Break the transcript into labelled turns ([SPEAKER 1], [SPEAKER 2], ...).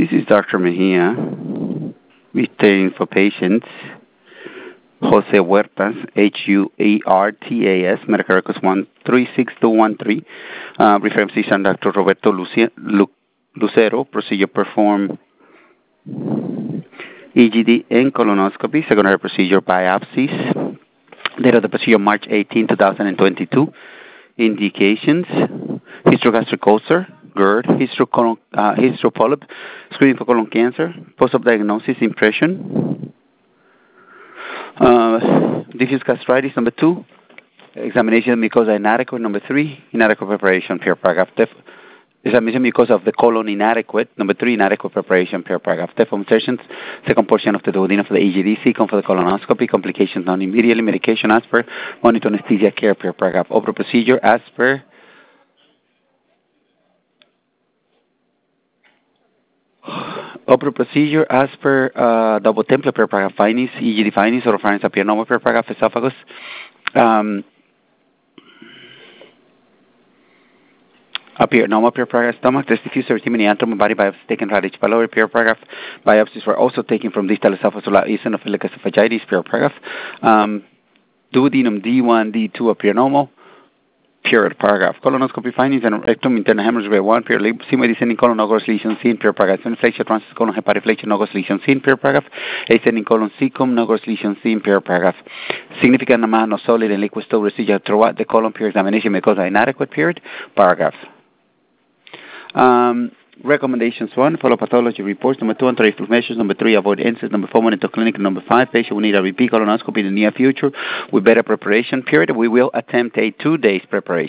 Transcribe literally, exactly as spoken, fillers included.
[SPEAKER 1] This is Doctor Mejia, returning for patients. Jose Huertas, H U E R T A S, medical records one three six two one three. Uh, reference physician Doctor Roberto Lucia, Lu, Lucero, procedure performed E G D and colonoscopy, secondary procedure biopsies. Date of the procedure March eighteenth, twenty twenty-two. Indications: hysterogastric ulcer, GERD, hysterocolon, uh, hysteropolyp, screening for colon cancer, post-op diagnosis, impression, uh, diffuse gastritis, number two, examination of mucosa inadequate, number three, inadequate preparation, per paragraph. Def- examination of mucosa of the colon inadequate, number three, inadequate preparation, per paragraph. Deform sessions, second portion of the duodenum for the E G D, second for the colonoscopy, complications known immediately, medication as per, monitor anesthesia care, per paragraph. Open procedure as per Open procedure as per uh, double template per paragraph findings, E G D findings, oropharynx appear normal per paragraph, esophagus. Um, appear normal per paragraph, stomach, test diffuse erythema anatomy, body biopsy taken right H. pylori per paragraph. Biopsies were also taken from distal esophagus, eosinophilic esophagitis per paragraph. Um, duodenum D one, D two appear normal. Period, paragraph. Colonoscopy findings and rectum internal hemorrhage grade one, period. Sigmoid descending colon, no gross lesion seen, period, paragraph. Inflection, transverse colon, hepatoflexion, no gross lesion seen, period, paragraph. Ascending colon, cecum, no gross lesion seen, period, paragraph. Significant amount of solid and liquid stool residual throughout the colon, period. Examination because of inadequate, period, paragraph. Um, Recommendations: one, follow pathology reports. Number two, anti-reflux measures. Number three, avoid N SAIDs. Number four, monitor clinic. Number five, patient will need a repeat colonoscopy in the near future with better preparation, period. We will attempt a two days preparation.